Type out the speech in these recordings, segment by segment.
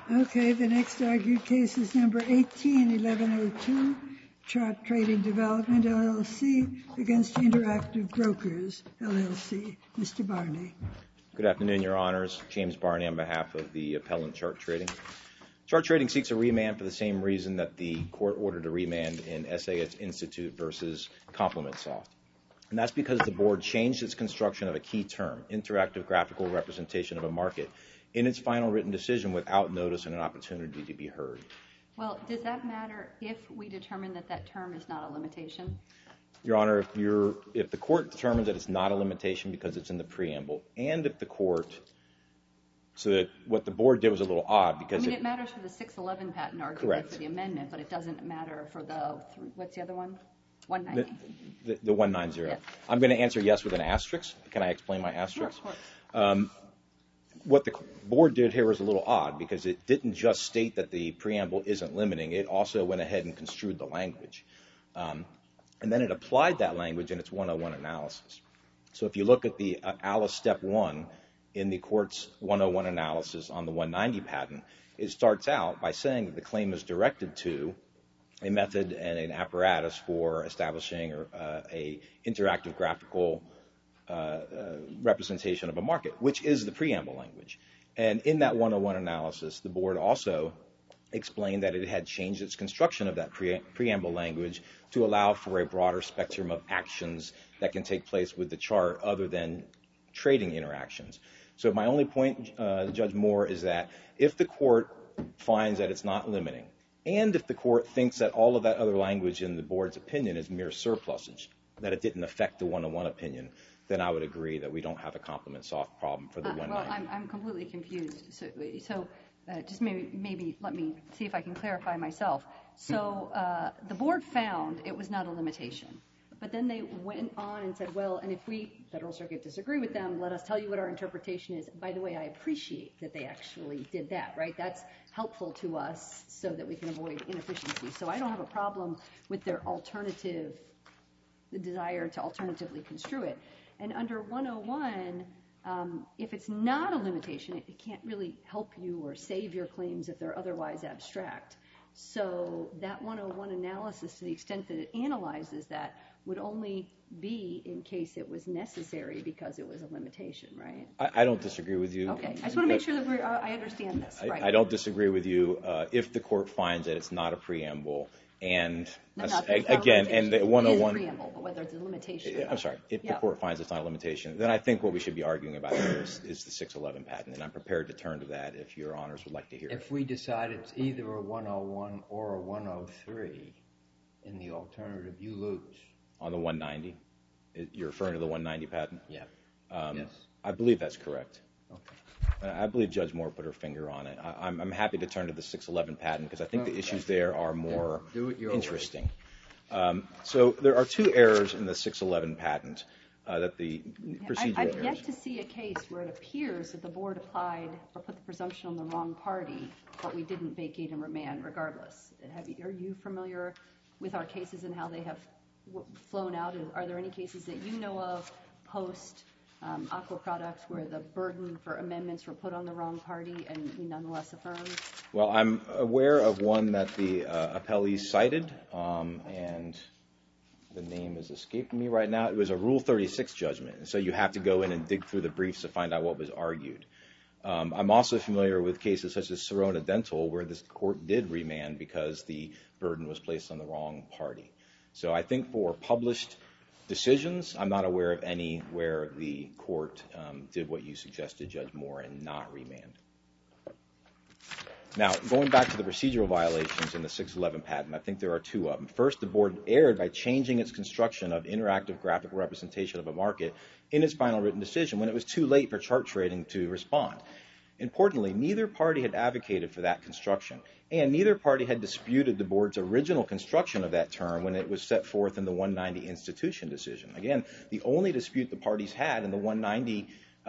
Okay, the next argued case is number 181102, Chart Trading Development, LLC, against Interactive Brokers, LLC. Mr. Barney. Good afternoon, Your Honors. James Barney on behalf of the appellant Chart Trading. Chart Trading seeks a remand for the same reason that the court ordered a remand in SAS Institute versus Complement Soft. And that's because the board changed its construction of a key term, interactive graphical representation of a market, in its final written decision without notice and an opportunity to be heard. Well, does that matter if we determine that that term is not a limitation? Your Honor, if the court determines that it's not a limitation because it's in the preamble, and if the court, so that what the board did was a little odd because it matters for the 611 patent argument correct. For the amendment, but it doesn't matter for the, what's the other one? 190? The 190. Yes. I'm going to answer yes with an asterisk. Can I explain my asterisk? Sure, of course. What the board did here was a little odd because it didn't just state that the preamble isn't limiting. It also went ahead and construed the language. And then it applied that language in its 101 analysis. So if you look at the Alice Step 1 in the court's 101 analysis on the 190 patent, it starts out by saying that the claim is directed to a method and an apparatus for establishing a interactive graphical representation of a market, which is the preamble language. And in that 101 analysis, the board also explained that it had changed its construction of that preamble language to allow for a broader spectrum of actions that can take place with the chart other than trading interactions. So my only point, Judge Moore, is that if the court finds that it's not limiting, and if the court thinks that all of that other language in the board's opinion is mere surplusage, that it didn't affect the 101 opinion, then I would agree that we don't have a complement soft problem for the 190. Well, I'm completely confused. So just maybe let me see if I can clarify myself. So the board found it was not a limitation. But then they went on and said, well, and if we, Federal Circuit, disagree with them, let us tell you what our interpretation is. By the way, I appreciate that they actually did that, right? That's helpful to us so that we can avoid inefficiency. So I don't have a problem with their alternative, the desire to alternatively construe it. And under 101, if it's not a limitation, it can't really help you or save your claims if they're otherwise abstract. So that 101 analysis, to the extent that it analyzes that, would only be in case it was necessary because it was a limitation, right? I don't disagree with you. Okay. I just want to make sure that I understand this. Right. I don't disagree with you if the court finds that it's not a preamble. And again, and the 101 it is a preamble, but whether it's a limitation. I'm sorry. If the court finds it's not a limitation, then I think what we should be arguing about here is the 611 patent, and I'm prepared to turn to that if Your Honors would like to hear it. If we decide it's either a 101 or a 103 in the alternative, you lose. On the 190? You're referring to the 190 patent? Yeah. Yes. I believe that's correct. Okay. I believe Judge Moore put her finger on it. I'm happy to turn to the 611 patent because I think the issues there are more interesting. So there are two errors in the 611 patent that the procedural errors. I've yet to see a case where it appears that the board applied or put the presumption on the wrong party, but we didn't vacate and remand regardless. Are you familiar with our cases and how they have flown out? Are there any cases that you know of post Aqua Products where the burden for amendments were put on the wrong party and we nonetheless affirmed? Well, I'm aware of one that the appellee cited, and the name is escaping me right now. It was a Rule 36 judgment, and so you have to go in and dig through the briefs to find out what was argued. I'm also familiar with cases such as Serona Dental where this court did remand because the burden was placed on the wrong party. So I think for published decisions, I'm not aware of any where the court did what you suggested, Judge Moore, and not remand. Now, going back to the procedural violations in the 611 patent, I think there are two of them. First, the board erred by changing its construction of interactive graphical representation of a market in its final written decision when it was too late for Chart Trading to respond. Importantly, neither party had advocated for that construction, and neither party had disputed the board's original construction of that term when it was set forth in the 190 institution decision. Again, the only dispute the parties had in the 190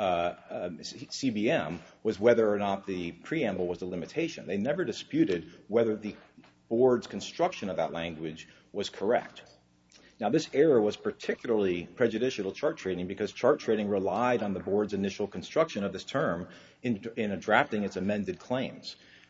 CBM was whether or not the preamble was a limitation. They never disputed whether the board's construction of that language was correct. Now, this error was particularly prejudicial to Chart Trading because Chart Trading relied on the board's initial construction of this term in drafting its amended claims.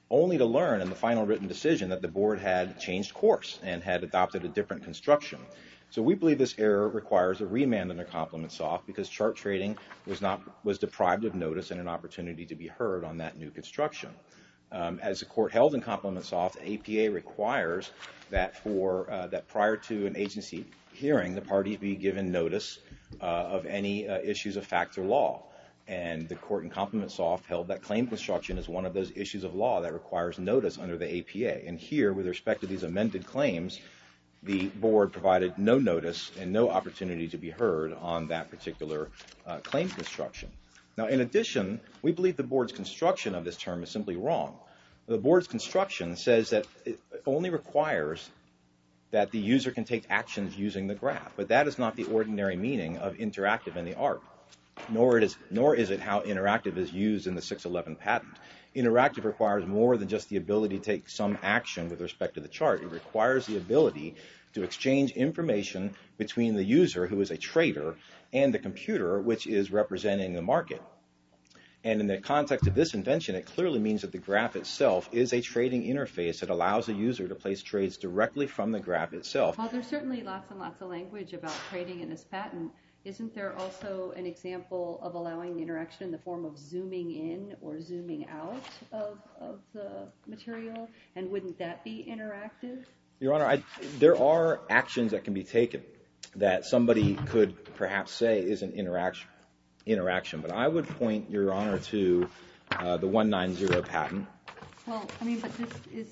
only to learn in the final written decision that the board had changed course and had adopted a different construction. So we believe this error requires a remand under Complement Soft because Chart Trading was deprived of notice and an opportunity to be heard on that new construction. As the court held in Complement Soft, APA requires that that prior to an agency hearing, the parties be given notice of any issues of fact or law. And the court in Complement Soft held that claim construction is one of those issues of law that requires notice under the APA. And here, with respect to these amended claims, the board provided no notice and no opportunity to be heard on that particular claim construction. Now, in addition, we believe the board's construction of this term is simply wrong. The board's construction says that it only requires that the user can take actions using the graph, but that is not the ordinary meaning of interactive in the art, nor is it how interactive is used in the 611 patent. Interactive requires more than just the ability to take some action with respect to the chart. It requires the ability to exchange information between the user, who is a trader, and the computer, which is representing the market. And in the context of this invention, it clearly means that the graph itself is a trading interface that allows a user to place trades directly from the graph itself. Well, there's certainly lots and lots of language about trading in this patent. Isn't there also an example of allowing the interaction in the form of zooming in or zooming out of the material? And wouldn't that be interactive? Your Honor, there are actions that can be taken that somebody could perhaps say is an interaction. But I would point, Your Honor, to the 190 patent. Well, I mean, but this is,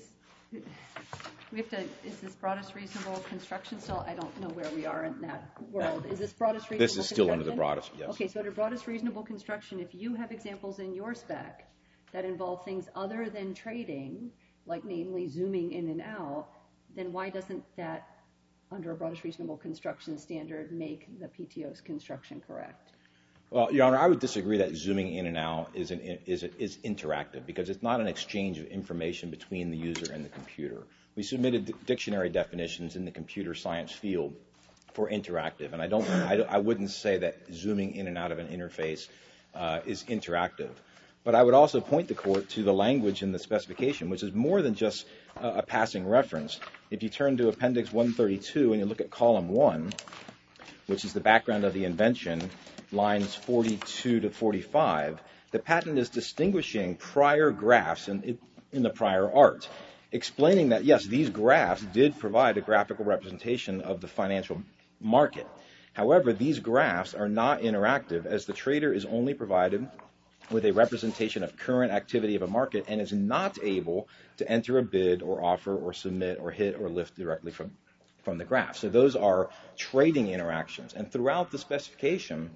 is this broadest reasonable construction still? I don't know where we are in that world. Is this broadest reasonable construction? This is still under the broadest, yes. Okay, so under broadest reasonable construction, if you have examples in your spec that involve things other than trading, like namely zooming in and out, then why doesn't that, under a broadest reasonable construction standard, make the PTO's construction correct? Well, Your Honor, I would disagree that zooming in and out is interactive because it's not an exchange of information between the user and the computer. We submitted dictionary definitions in the computer science field for interactive, and I wouldn't say that zooming in and out of an interface is interactive. But I would also point the Court to the language in the specification, which is more than just a passing reference. If you turn to Appendix 132 and you look at Column 1, which is the background of the invention, lines 42 to 45, the patent is distinguishing prior graphs in the prior art, explaining that, yes, these graphs did provide a graphical representation of the financial market. However, these graphs are not interactive, as the trader is only provided with a representation of current activity of a market and is not able to enter a bid or offer or submit or hit or lift directly from the graph. So those are trading interactions. And throughout the specification,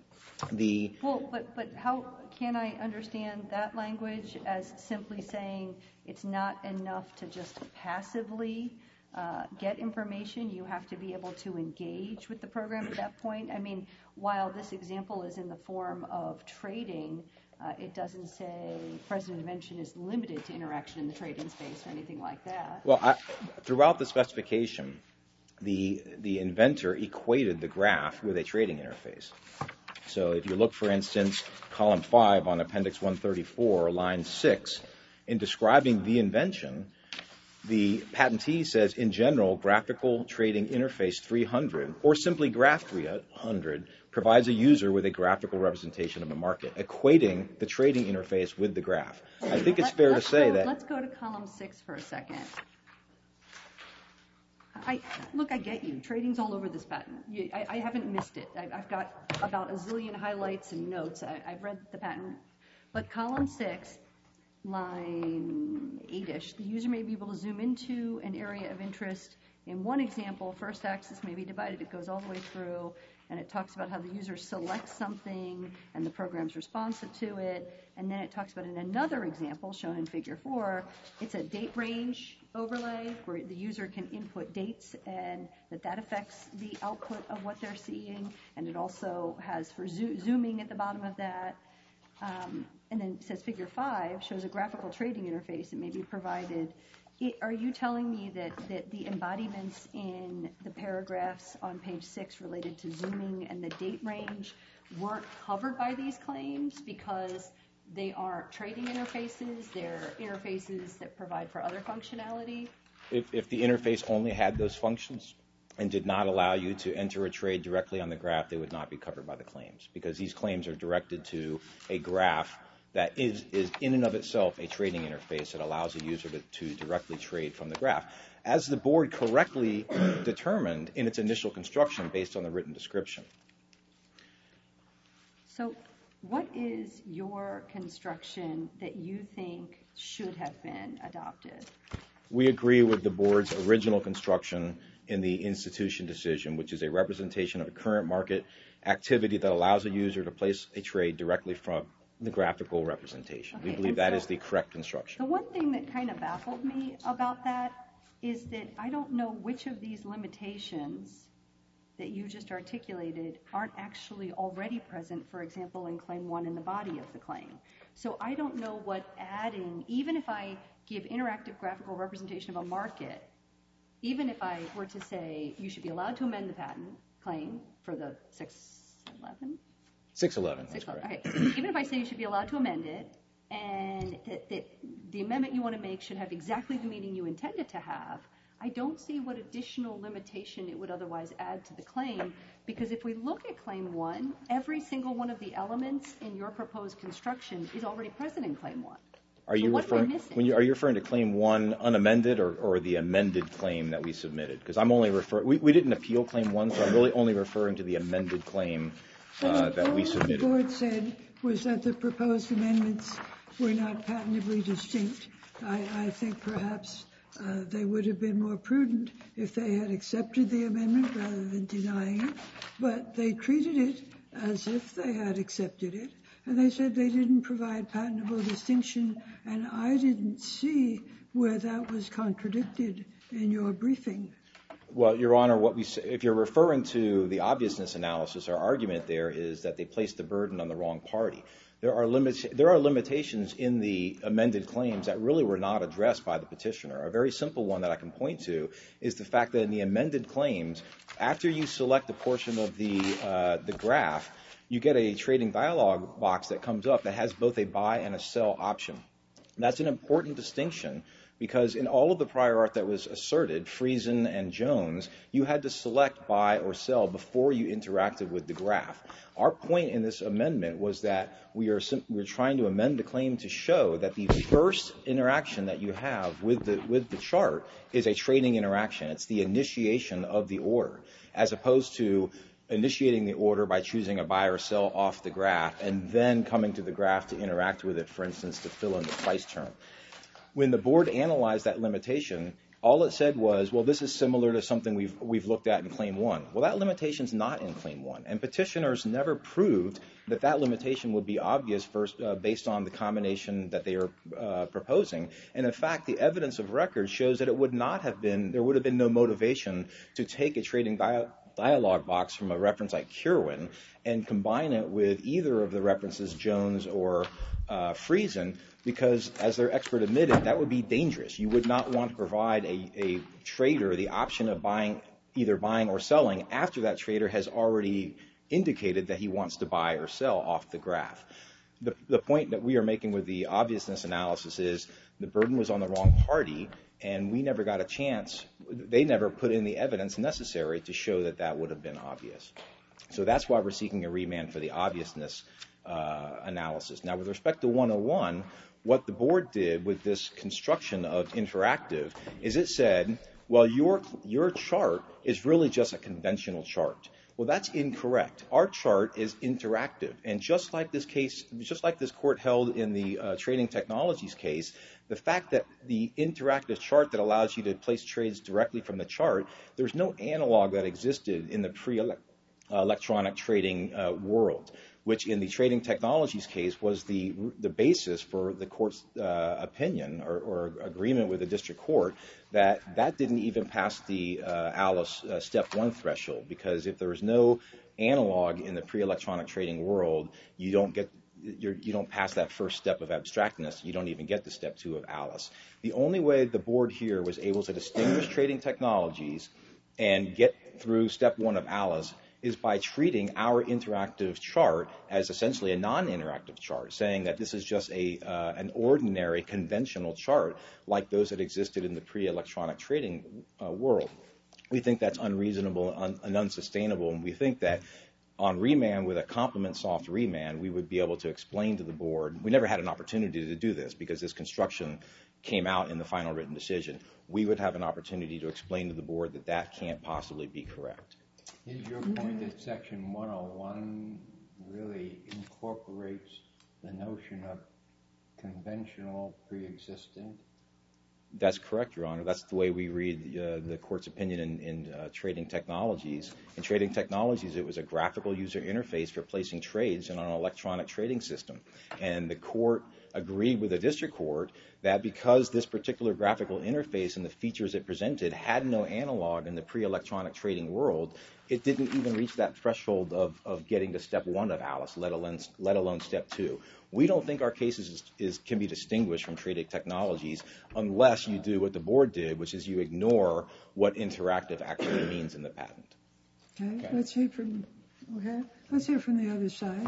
But how can I understand that language as simply saying it's not enough to just passively get information? You have to be able to engage with the program at that point. I mean, while this example is in the form of trading, it doesn't say President Invention is limited to interaction in the trading space or anything like that. Well, throughout the specification, the inventor equated the graph with a trading interface. So if you look, for instance, Column 5 on Appendix 134, line 6, in describing the invention, the patentee says, in general, graphical trading interface 300, or simply graph 300, provides a user with a graphical representation of a market, equating the trading interface with the graph. I think it's fair to say that... Let's go to Column 6 for a second. Look, I get you. Trading's all over this patent. I haven't missed it. I've got about a zillion highlights and notes. I've read the patent. But Column 6, line 8-ish, the user may be able to zoom into an area of interest. In one example, first axis may be divided. It goes all the way through, and it talks about how the user selects something and the program's responsive to it. And then it talks about, in another example shown in Figure 4, it's a date range overlay where the user can input dates and that affects the output of what they're seeing. And it also has for zooming at the bottom of that. And then it says Figure 5 shows a graphical trading interface that may be provided. Are you telling me that the embodiments in the paragraphs on page 6 related to zooming and the date range weren't covered by these claims because they aren't trading interfaces, they're interfaces that provide for other functionality? If the interface only had those functions and did not allow you to enter a trade directly on the graph, they would not be covered by the claims, because these claims are directed to a graph that is in and of itself a trading interface that allows a user to directly trade from the graph, as the board correctly determined in its initial construction based on the written description. So what is your construction that you think should have been adopted? We agree with the board's original construction in the institution decision, which is a representation of a current market activity that allows a user to place a trade directly from the graphical representation. Okay, we believe that is the correct construction. The one thing that kind of baffled me about that is that I don't know which of these limitations that you just articulated aren't actually already present, for example, in Claim 1 in the body of the claim. So I don't know what adding, even if I give interactive graphical representation of a market, even if I were to say you should be allowed to amend the patent claim for the 611? 611, that's correct. Okay. Even if I say you should be allowed to amend it, and that the amendment you want to make should have exactly the meaning you intend it to have, I don't see what additional limitation it would otherwise add to the claim, because if we look at Claim 1, every single one of the elements in your proposed construction is already present in Claim 1. Are you referring to Claim 1 unamended or the amended claim that we submitted? Because I'm only referring, we didn't appeal Claim 1, so I'm really only referring to the amended claim that we submitted. What the board said was that the proposed amendments were not patently distinct. I think perhaps they would have been more prudent if they had accepted the amendment rather than denying it, but they treated it as if they had accepted it, and they said they didn't provide patentable distinction, and I didn't see where that was contradicted in your briefing. Well, Your Honor, if you're referring to the obviousness analysis, our argument there is that they placed the burden on the wrong party. There are limitations in the amended claims that really were not addressed by the petitioner. A very simple one that I can point to is the fact that in the amended claims, after you select a portion of the graph, you get a trading dialog box that comes up that has both a buy and a sell option. That's an important distinction, because in all of the prior art that was asserted, Friesen and Jones, you had to select buy or sell before you interacted with the graph. Our point in this amendment was that we're trying to amend the claim to show that the first interaction that you have with the chart is a trading interaction. It's the initiation of the order, as opposed to initiating the order by choosing a buy or sell off the graph and then coming to the graph to interact with it, for instance, to fill in the price term. When the board analyzed that limitation, all it said was, well, this is similar to something we've looked at in Claim 1. Well, that limitation's not in Claim 1, and petitioners never proved that that limitation would be obvious based on the combination that they are proposing. And in fact, the evidence of record shows that there would have been no motivation to take a trading dialog box from a reference like Kirwan and combine it with either of the references, Jones or Friesen, because, as their expert admitted, that would be dangerous. You would not want to provide a trader the option of either buying or selling after that trader has already indicated that he wants to buy or sell off the graph. The point that we are making with the obviousness analysis is the burden was on the wrong party, and we never got a chance. They never put in the evidence necessary to show that that would have been obvious. So that's why we're seeking a remand for the obviousness analysis. Now, with respect to 101, what the board did with this construction of interactive is it said, well, your chart is really just a conventional chart. Well, that's incorrect. Our chart is interactive, and just like this court held in the Trading Technologies case, the fact that the interactive chart that allows you to place trades directly from the chart, there's no analog that existed in the pre-electronic trading world, which in the Trading Technologies case was the basis for the court's opinion or agreement with the district court that didn't even pass the Alice Step 1 threshold, because if there is no analog in the pre-electronic trading world, you don't pass that first step of abstractness. You don't even get to Step 2 of Alice. The only way the board here was able to distinguish Trading Technologies and get through Step 1 of Alice is by treating our interactive chart as essentially a non-interactive chart, saying that this is just an ordinary conventional chart like those that existed in the pre-electronic trading world. We think that's unreasonable and unsustainable, and we think that on remand, with a complement soft remand, we would be able to explain to the board. We never had an opportunity to do this because this construction came out in the final written decision. We would have an opportunity to explain to the board that that can't possibly be correct. Is your point that Section 101 really incorporates the notion of conventional pre-existent? That's correct, Your Honor. That's the way we read the court's opinion in Trading Technologies. In Trading Technologies, it was a graphical user interface for placing trades in an electronic trading system. And the court agreed with the district court that because this particular graphical interface and the features it presented had no analog in the pre-electronic trading world, it didn't even reach that threshold of getting to step 1 of Alice, let alone step 2. We don't think our cases can be distinguished from Trading Technologies unless you do what the board did, which is you ignore what interactive actually means in the patent. Okay. Let's hear from the other side.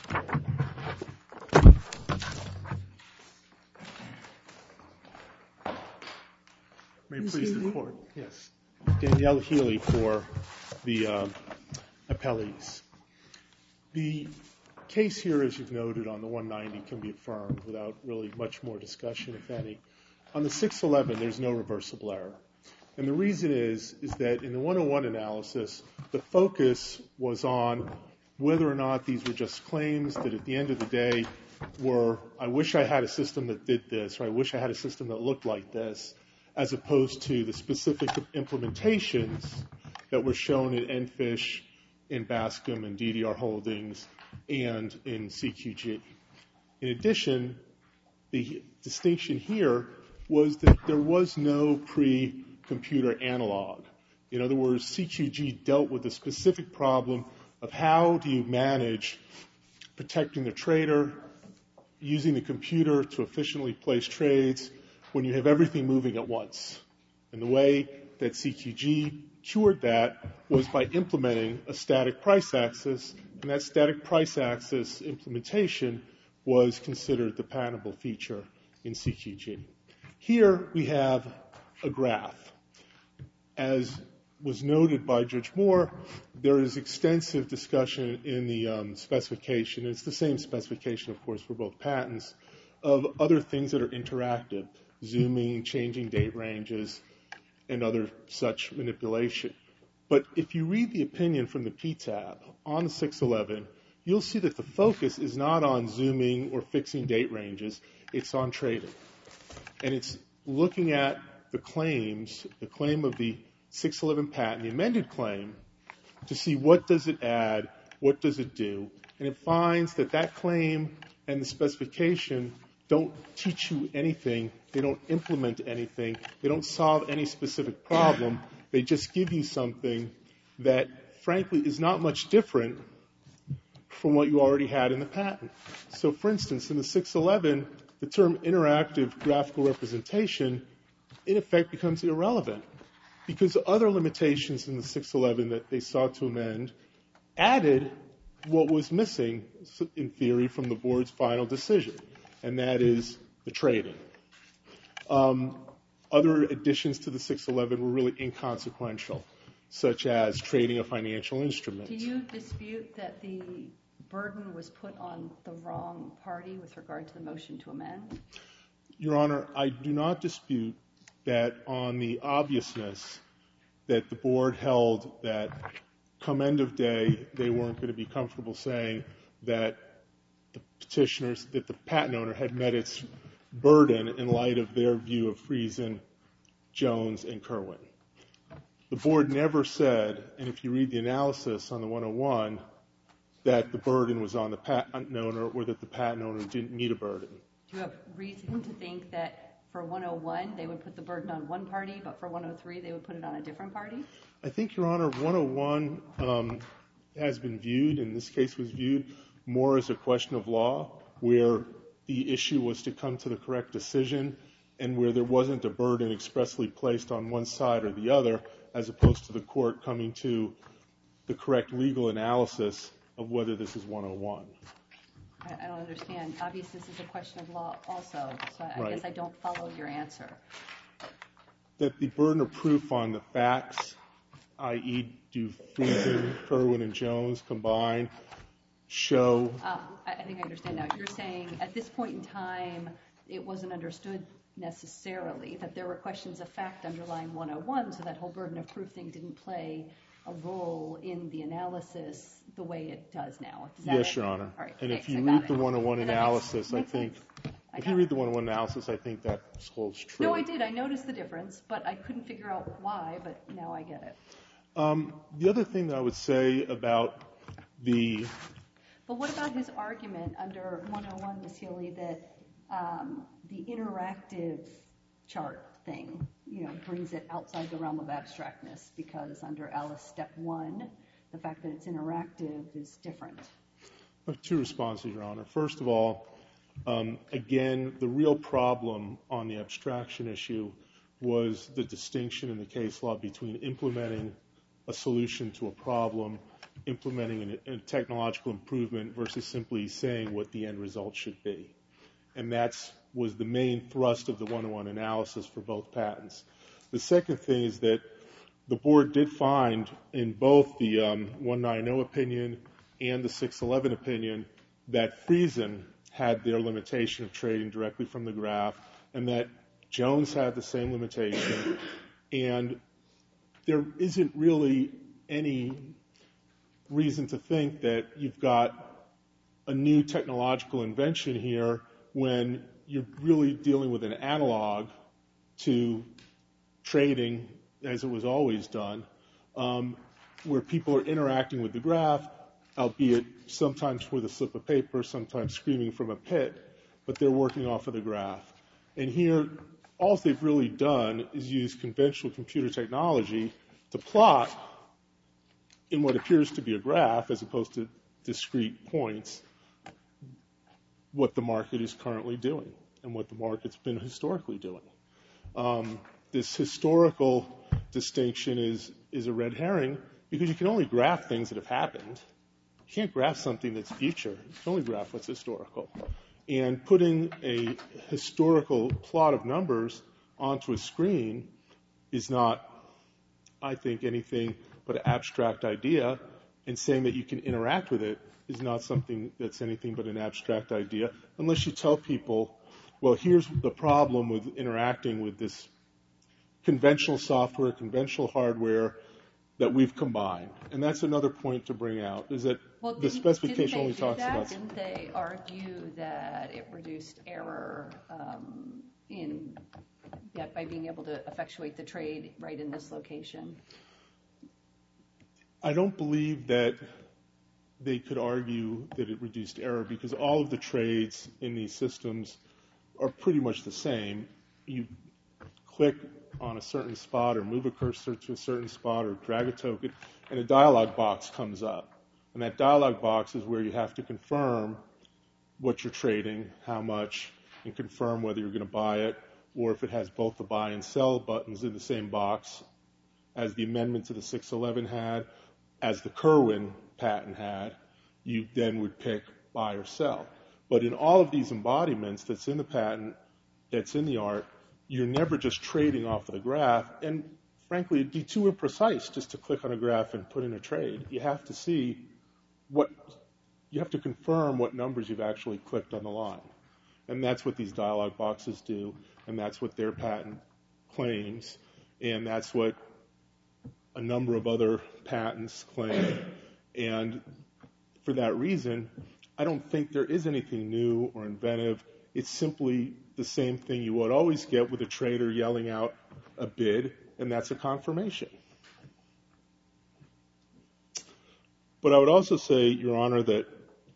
May it please the court. Yes. Danielle Healy for the appellees. The case here, as you've noted, on the 190 can be affirmed without really much more discussion, if any. On the 611, there's no reversible error. And the reason is that in the 101 analysis, the focus was on whether or not these were just claims that at the end of the day were, I wish I had a system that did this, or I wish I had a system that looked like this, as opposed to the specific implementations that were shown in EnFish, in Bascom, in DDR Holdings, and in CQG. In addition, the distinction here was that there was no pre-computer analog. In other words, CQG dealt with the specific problem of how do you manage protecting the trader, using the computer to efficiently place trades when you have everything moving at once. And the way that CQG cured that was by implementing a static price axis, and that static price axis implementation was considered the patentable feature in CQG. Here we have a graph. As was noted by Judge Moore, there is extensive discussion in the specification. It's the same specification, of course, for both patents, of other things that are interactive, zooming, changing date ranges, and other such manipulation. But if you read the opinion from the PTAB on the 611, you'll see that the focus is not on zooming or fixing date ranges. It's on trading. And it's looking at the claims, the claim of the 611 patent, the amended claim, to see what does it add, what does it do. And it finds that that claim and the specification don't teach you anything. They don't implement anything. They don't solve any specific problem. They just give you something that, frankly, is not much different from what you already had in the patent. So, for instance, in the 611, the term interactive graphical representation, in effect, becomes irrelevant because other limitations in the 611 that they sought to amend added what was missing, in theory, from the board's final decision, and that is the trading. Other additions to the 611 were really inconsequential, such as trading of financial instruments. Do you dispute that the burden was put on the wrong party with regard to the motion to amend? Your Honor, I do not dispute that on the obviousness that the board held that come end of day, they weren't going to be comfortable saying that the petitioners, that the patent owner had met its burden in light of their view of Friesen, Jones, and Kerwin. The board never said, and if you read the analysis on the 101, that the burden was on the patent owner or that the patent owner didn't meet a burden. Do you have reason to think that for 101 they would put the burden on one party, but for 103 they would put it on a different party? I think, Your Honor, 101 has been viewed, in this case was viewed, more as a question of law, where the issue was to come to the correct decision and where there wasn't a burden expressly placed on one side or the other, as opposed to the court coming to the correct legal analysis of whether this is 101. I don't understand. Obviously, this is a question of law also, so I Right. guess I don't follow your answer. That the burden of proof on the facts, i.e. do Friesen, Kerwin, and Jones combined show... I think I understand now. You're saying at this point in time, it wasn't understood necessarily that there were questions of fact underlying 101, so that whole burden of proof thing didn't play a role in the analysis the way it does now. Yes, Your Honor. All right, and thanks, if you I read got the it. 101 And that analysis, I makes think... sense. If you read the 101 analysis, I think that holds true. No, I did. I noticed the difference, but I couldn't figure out why, but now I get it. The other thing that I would say about the... But what about his argument under 101, Ms. Healy, that the interactive chart thing, brings it outside the realm of abstractness because under Alice Step 1, the fact that it's interactive is different? I have two responses, Your Honor. First of all, again, the real problem on the abstraction issue was the distinction in the case law between implementing a solution to a problem, implementing a technological improvement versus simply saying what the end result should be. And that was the main thrust of the 101 analysis for both patents. The second thing is that the board did find in both the 190 opinion and the 611 opinion that Friesen had their limitation of trading directly from the graph and that Jones had the same limitation. And there isn't really any reason to think that you've got a new technological invention here when you're really dealing with an analog to trading as it was always done, where people are interacting with the graph, albeit sometimes with a slip of paper, sometimes screaming from a pit, but they're working off of the graph. And here, all they've really done is use conventional computer technology to plot in what appears to be a graph as opposed to discrete points what the market is currently doing and what the market's been historically doing. This historical distinction is a red herring because you can only graph things that have happened. You can't graph something that's future. You can only graph what's historical. And putting a historical plot of numbers onto a screen is not, I think, anything but an abstract idea, and saying that you can interact with it is not something that's anything but an abstract idea, unless you tell people, well, here's the problem with interacting with this conventional software, conventional hardware that we've combined. And that's another point to bring out, is that the specification only talks about... Didn't they argue that it reduced error by being able to effectuate the trade right in this location? I don't believe that they could argue that it reduced error because all of the trades in these systems are pretty much the same. You click on a certain spot or move a cursor to a certain spot or drag a token, and a dialog box comes up. And that dialog box is where you have to confirm what you're trading, how much, and confirm whether you're going to buy it, or if it has both the buy and sell buttons in the same box as the amendment to the 611 had, as the Kerwin patent had, you then would pick buy or sell. But in all of these embodiments that's in the patent, that's in the art, you're never just trading off of the graph. And frankly, it'd be too imprecise just to click on a graph and put in a trade. You have to see you have to confirm what numbers you've actually clicked on the line. And that's what these dialog boxes do, and that's what their patent claims, and that's what a number of other patents claim. And for that reason, I don't think there is anything new or inventive. It's simply the same thing you would always get with a trader yelling out a bid, and that's a confirmation. But I would also say, Your Honor, that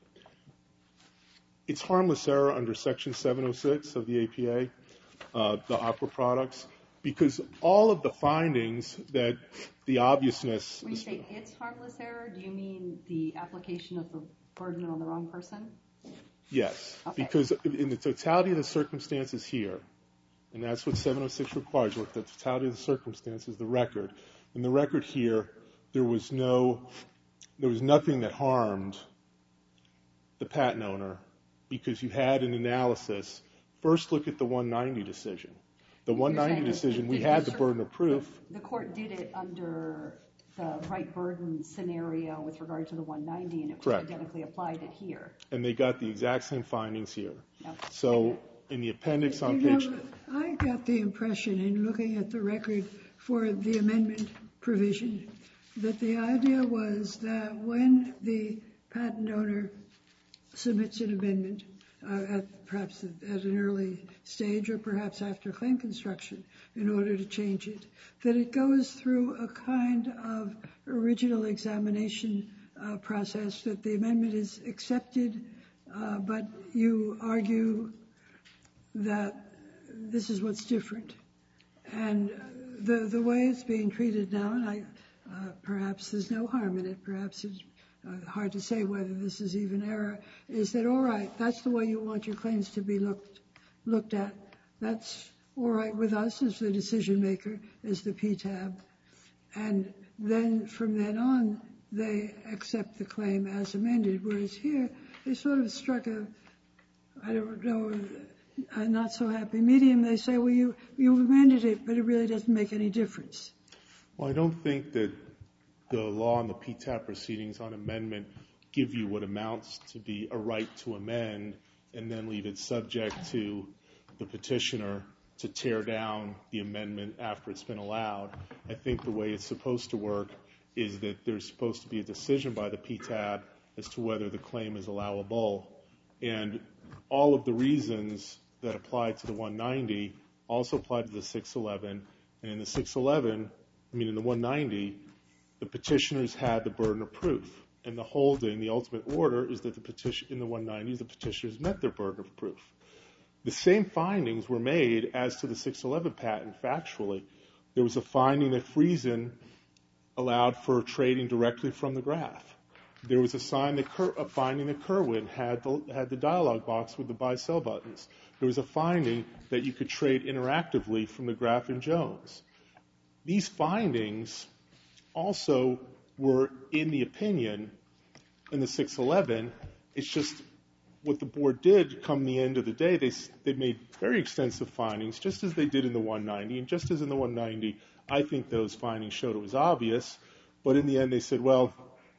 it's harmless error under Section 706 of the APA, the Aqua products, because all of the findings that the obviousness... When you say it's harmless error, do you mean the application of the burden on the wrong person? Yes, okay. Because in the totality of the circumstances here, and that's what 706 requires, the totality of the circumstances, the record. In the record here, there was no there was nothing that harmed the patent owner because you had an analysis. First, look at the 190 decision. The 190 decision, we had the burden of proof. The court did it under the right burden scenario with regard to the 190, and it was identically applied it here. And they got the exact same findings here. Yep. So in the appendix on page... I got the impression in looking at the record for the amendment provision that the idea was that when the patent owner submits an amendment, perhaps at an early stage or perhaps after claim construction in order to change it, that it goes through a kind of original examination process, that the amendment is accepted, but you argue that this is what's different. And the way it's being treated now, and perhaps there's no harm in it, perhaps it's hard to say whether this is even error, is that, all right, that's the way you want your claims to be looked at. That's all right with us as the decision maker, as the PTAB. And then from then on, they accept the claim as amended, whereas here they sort of struck a not so happy medium. They say, well, you amended it, but it really doesn't make any difference. Well, I don't think that the law and the PTAB proceedings on amendment give you what amounts to be a right to amend and then leave it subject to the petitioner to tear down the amendment after it's been allowed. I think the way it's supposed to work is that there's supposed to be a decision by the PTAB as to whether the claim is allowable. And all of the reasons that apply to the 190 also apply to the 611. And in the 611, in the 190, the petitioners had the burden of proof. And the holding, the ultimate order, is that in the 190s, the petitioners met their burden of proof. The same findings were made as to the 611 patent factually. There was a finding that Friesen allowed for trading directly from the graph. There was a finding that Kerwin had the dialog box with the buy-sell buttons. There was a finding that you could trade interactively from the graph in Jones. These findings also were in the opinion in the 611. It's just what the board did come the end of the day. They made very extensive findings, just as they did in the 190. And just as in the 190, I think those findings showed it was obvious. But in the end, they said, well,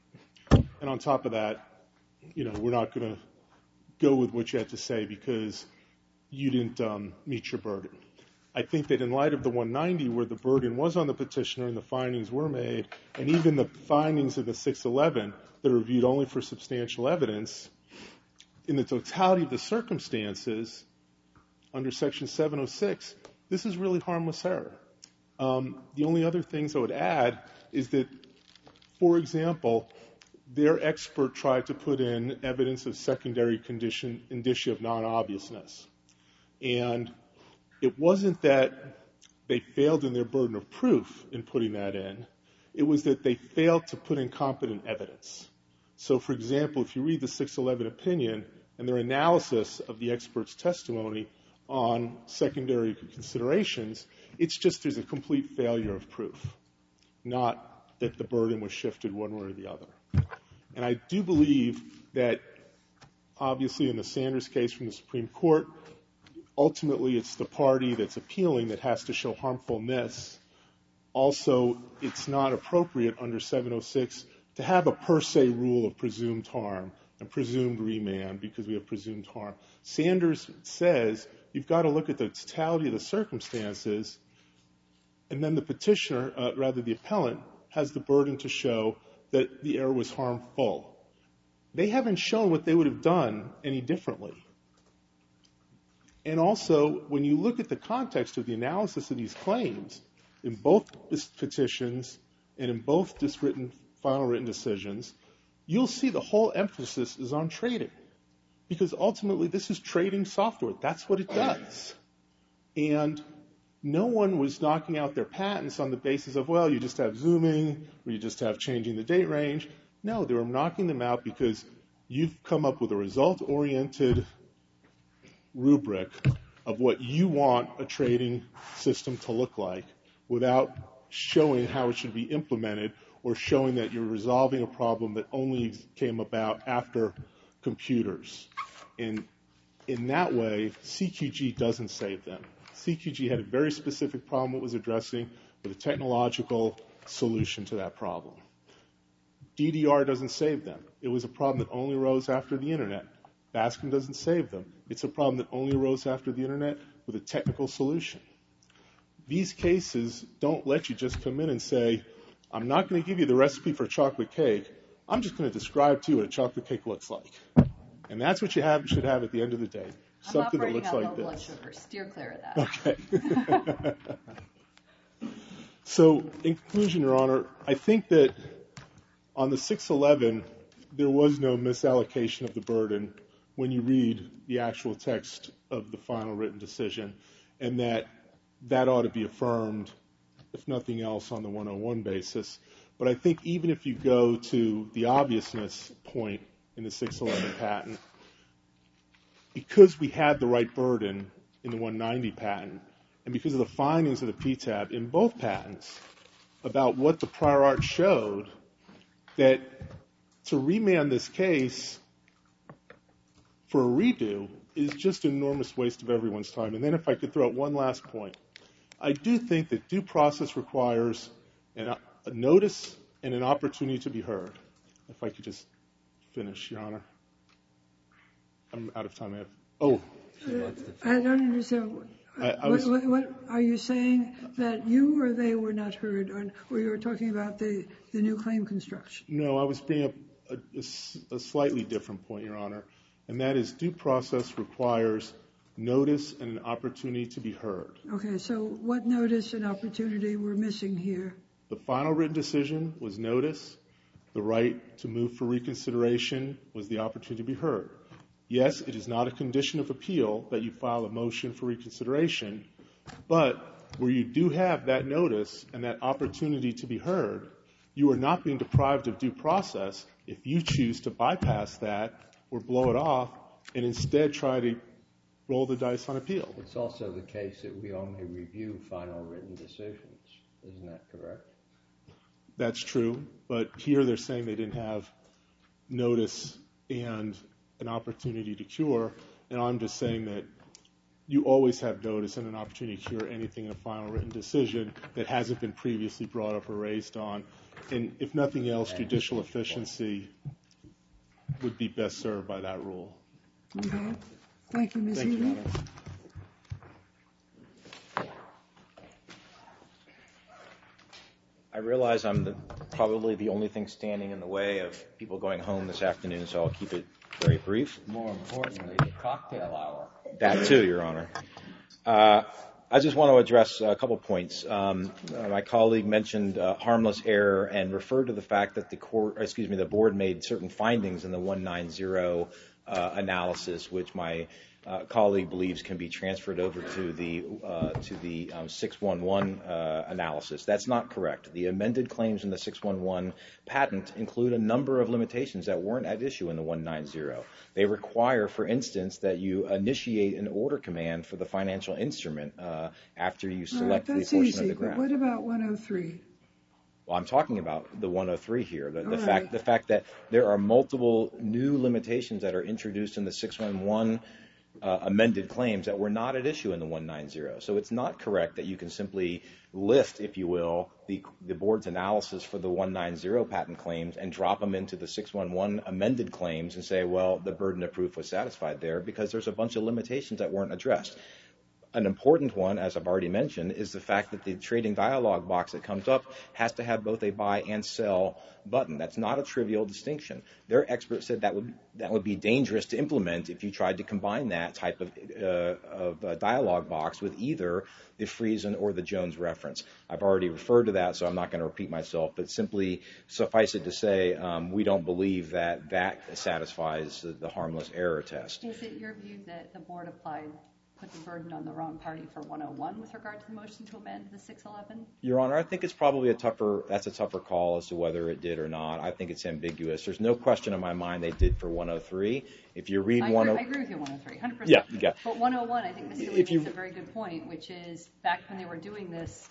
and on top of that, we're not going to go with what you had to say because you didn't meet your burden. I think that in light of the 190, where the burden was on the petitioner and the findings were made, and even the findings of the 611 that are reviewed only for substantial evidence, in the totality of the circumstances, under Section 706, this is really harmless error. The only other things I would add is that, for example, their expert tried to put in evidence of secondary indicia of non-obviousness. And it wasn't that they failed in their burden of proof in putting that in. It was that they failed to put in competent evidence. So, for example, if you read the 611 opinion and their analysis of the expert's testimony on secondary considerations, it's just there's a complete failure of proof, not that the burden was shifted one way or the other. And I do believe that, obviously, in the Sanders case from the Supreme Court, ultimately it's the party that's appealing that has to show harmfulness. Also, it's not appropriate under 706 to have a per se rule of presumed harm and presumed remand because we have presumed harm. Sanders says you've got to look at the totality of the circumstances, and then the petitioner, rather the appellant, has the burden to show that the error was harmful. They haven't shown what they would have done any differently. And also, when you look at the context of the analysis of these claims, in both petitions and in both final written decisions, you'll see the whole emphasis is on trading. Because ultimately, this is trading software. That's what it does. And no one was knocking out their patents on the basis of, well, you just have zooming, or you just have changing the date range. No, they were knocking them out because you've come up with a result-oriented rubric of what you want a trading system to look like without showing how it should be implemented or showing that you're resolving a problem that only came about after computers. And in that way, CQG doesn't save them. CQG had a very specific problem it was addressing with a technological solution to that problem. DDR doesn't save them. It was a problem that only arose after the Internet. Baskin doesn't save them. It's a problem that only arose after the Internet with a technical solution. These cases don't let you just come in and say, I'm not going to give you the recipe for chocolate cake. I'm just going to describe to you what a chocolate cake looks like. And that's what you should have at the end of the day. Something that looks like this. I'm operating on low blood sugar. Steer clear of that. Okay. So, in conclusion, Your Honor, I think that on the 611, there was no misallocation of the burden when you read the actual text of the final written decision, and that ought to be affirmed, if nothing else, on the 101 basis. But I think even if you go to the obviousness point in the 611 patent, because we had the right burden in the 190 patent, and because of the findings of the PTAB in both patents about what the prior art showed, that to remand this case for a redo is just an enormous waste of everyone's time. And then if I could throw out one last point, I do think that due process requires a notice and an opportunity to be heard. If I could just finish, Your Honor. I'm out of time. I don't understand. What are you saying, that you or they were not heard, or you were talking about the new claim construction? No, I was bringing up a slightly different point, Your Honor, and that is due process requires notice and an opportunity to be heard. Okay, so what notice and opportunity were missing here? The final written decision was notice. The right to move for reconsideration was the opportunity to be heard. Yes, it is not a condition of appeal that you file a motion for reconsideration, but where you do have that notice and that opportunity to be heard, you are not being deprived of due process if you choose to bypass that or blow it off and instead try to roll the dice on appeal. It's also the case that we only review final written decisions. Isn't that correct? That's true, but here they're saying they didn't have notice and an opportunity to cure, and I'm just saying that you always have notice and an opportunity to cure anything in a final written decision that hasn't been previously brought up or raised on. And if nothing else, judicial efficiency would be best served by that rule. Okay. Thank you, Ms. Thank you, Healy. Your Honor. I realize I'm probably the only thing standing in the way of people going home this afternoon, so I'll keep it very brief. More importantly, the cocktail hour. That too, Your Honor. I just want to address a couple points. My colleague mentioned harmless error and referred to the fact that the board made certain findings in the 190 analysis, which my colleague believes can be transferred over to the 611 analysis. That's not correct. The amended claims in the 611 patent include a number of limitations that weren't at issue in the 190. They require, for instance, that you initiate an order command for the financial instrument after you select the portion easy, of the graph. But what about 103? Well, I'm talking about the 103 here. The fact that there are multiple new limitations that are introduced in the 611 amended claims that were not at issue in the 190. So it's not correct that you can simply lift, if you will, the board's analysis for the 190 patent claims and drop them into the 611 amended claims and say, well, the burden of proof was satisfied there, because there's a bunch of limitations that weren't addressed. An important one, as I've already mentioned, is the fact that the trading dialog box that comes up has to have both a buy and sell button. That's not a trivial distinction. Their expert said that would be dangerous to implement if you tried to combine that type of dialog box with either the Friesen or the Jones reference. I've already referred to that, so I'm not going to repeat myself, but simply suffice it to say we don't believe that satisfies the harmless error test. Is it your view that the board put the burden on the wrong party for 101 with regard to the motion to amend the 611? Your Honor, I think it's probably a tougher call as to whether it did or not. I think it's ambiguous. There's no question in my mind they did for 103. If you read I agree with you, 103, 100%. Yeah. But 101, I think Mr. Lee makes a very good point, which is back when they were doing this,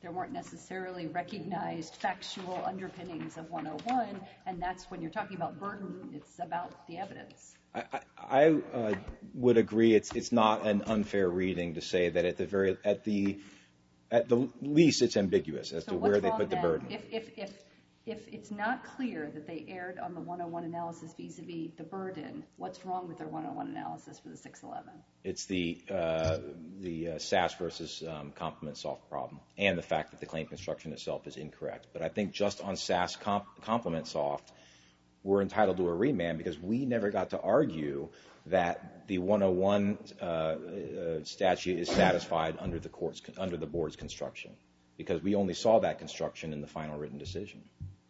there weren't necessarily recognized factual underpinnings of 101, and that's when you're talking about burden, it's about the evidence. I would agree it's not an unfair reading to say that at the least it's ambiguous as to where they put the burden. If it's not clear that they erred on the 101 analysis vis-a-vis the burden, what's wrong with their 101 analysis for the 611? It's the SAS versus complement soft problem and the fact that the claim construction itself is incorrect. But I think just on SAS complement soft, we're entitled to a remand because we never got to argue that the 101 statute is satisfied under the board's construction, because we only saw that construction in the final written decision.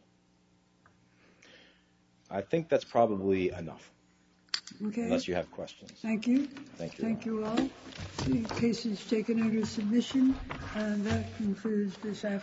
I think that's probably enough. Okay. Unless you have questions. Thank you. Thank you. Thank you all. The case is taken under submission, and that concludes this afternoon.